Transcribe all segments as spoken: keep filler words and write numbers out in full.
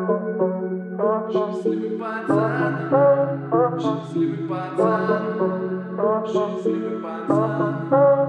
Счастливый пацан, счастливый пацан, счастливый пацан.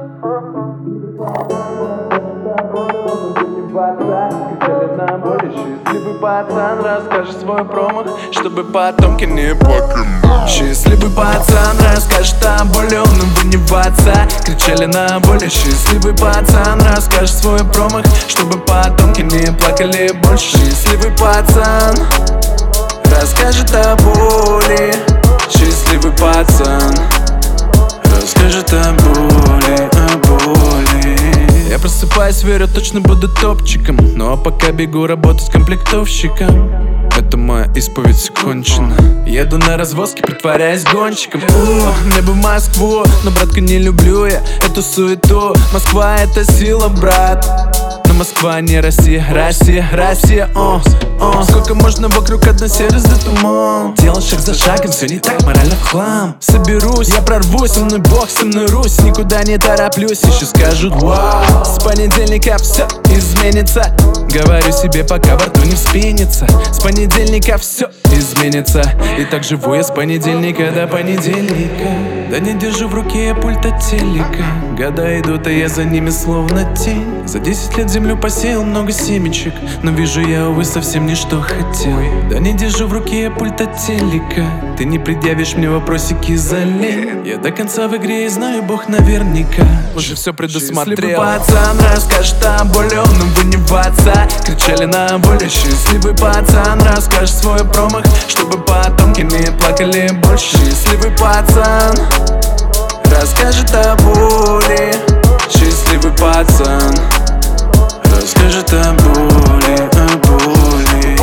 Счастливый пацан расскажет свой промах, чтобы потомки не плакали. Счастливый пацан расскажет о боли, он выниваться. Кричали на боли. Счастливый пацан расскажет свой промах, чтобы потомки не плакали больше. Счастливый пацан расскажет о боли. Счастливый пацан расскажет о боли, о боли. Я просыпаюсь, верю, точно буду топчиком. Ну а пока бегу работать комплектовщиком. Это моя исповедь, все кончено. Еду на развозке, притворяясь гонщиком. О, мне бы в Москву, но, братка, не люблю я эту суету. Москва — это сила, брат. Но Москва не Россия, Россия, Россия, о, о. Сколько можно вокруг одной серости туман. Делал шаг за шагом, все не так, морально в хлам. Соберусь, я прорвусь, со мной Бог, со мной Русь. Никуда не тороплюсь, еще скажут вау. С понедельника все изменится. Говорю себе, пока во рту не вспенится. С понедельника все изменится. И так живу я с понедельника до понедельника. Да не держу в руке я пульт от телека. Года идут, а я за ними словно тень. За десять лет землю посеял много семечек, но вижу я, увы, совсем не что хотел. Да не держу в руке я пульт от телека. Ты не предъявишь мне вопросики за лень. Я до конца в игре и знаю, Бог наверняка уже все предусмотрел. Счастливый пацан расскажет о боли, он выниваться. Кричали на боли. Счастливый пацан расскажет свой промах, чтобы потомки не плакали больше. Счастливый пацан расскажет о боли. Счастливый пацан расскажет о боли, о боли.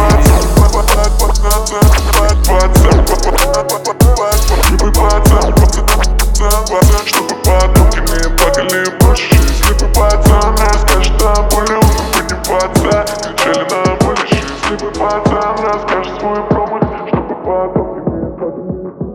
Счастливый пацан, чтобы потомки не плакали больше. Счастливый пацан расскажет о боли, он выниваться. Кричали на боли. Счастливый пацан расскажет свой промах, чтобы потомки не плакали.